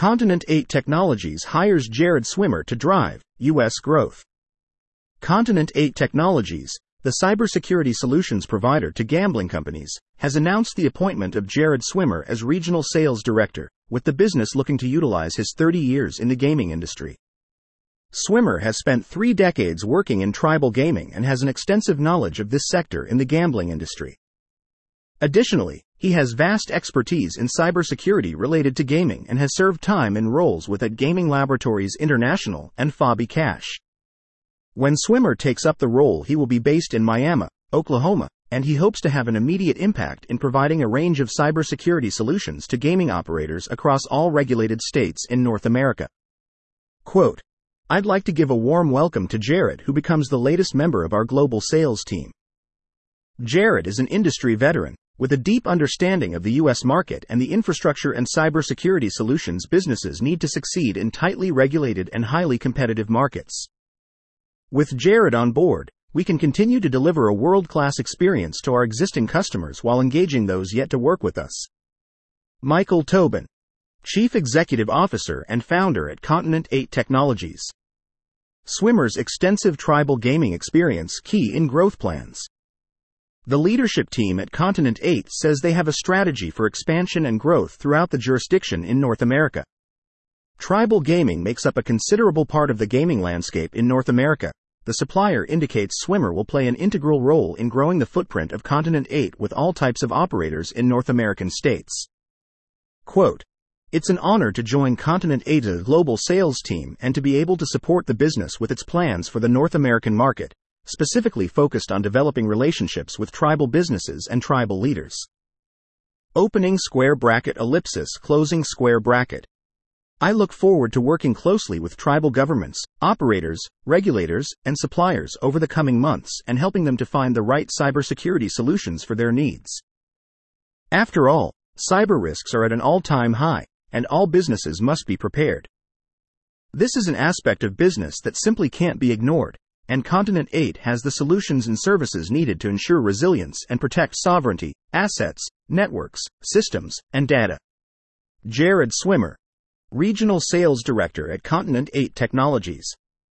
Continent 8 Technologies hires Jared Swimmer to drive U.S. growth. Continent 8 Technologies, the cybersecurity solutions provider to gambling companies, has announced the appointment of Jared Swimmer as Regional Sales Director, with the business looking to utilize his 30 years in the gaming industry. Swimmer has spent 3 decades working in tribal gaming and has an extensive knowledge of this sector in the gambling industry. Additionally, he has vast expertise in cybersecurity related to gaming and has served time in roles with at Gaming Laboratories International and Fabi Cash. When Swimmer takes up the role, he will be based in Miami, Oklahoma, and he hopes to have an immediate impact in providing a range of cybersecurity solutions to gaming operators across all regulated states in North America. Quote, "I'd like to give a warm welcome to Jared, who becomes the latest member of our global sales team. Jared is an industry veteran, with a deep understanding of the U.S. market and the infrastructure and cybersecurity solutions businesses need to succeed in tightly regulated and highly competitive markets. With Jared on board, we can continue to deliver a world-class experience to our existing customers while engaging those yet to work with us." Michael Tobin, Chief Executive Officer and Founder at Continent 8 Technologies. Swimmer's extensive tribal gaming experience key in growth plans. The leadership team at Continent 8 says they have a strategy for expansion and growth throughout the jurisdiction in North America. Tribal gaming makes up a considerable part of the gaming landscape in North America. The supplier indicates Swimmer will play an integral role in growing the footprint of Continent 8 with all types of operators in North American states. Quote, "It's an honor to join Continent 8's global sales team and to be able to support the business with its plans for the North American market, specifically focused on developing relationships with tribal businesses and tribal leaders." Opening square bracket ellipsis closing square bracket. "I look forward to working closely with tribal governments, operators, regulators, and suppliers over the coming months and helping them to find the right cybersecurity solutions for their needs. After all, cyber risks are at an all-time high, and all businesses must be prepared. This is an aspect of business that simply can't be ignored, and Continent 8 has the solutions and services needed to ensure resilience and protect sovereignty, assets, networks, systems, and data." Jared Swimmer, Regional Sales Director at Continent 8 Technologies.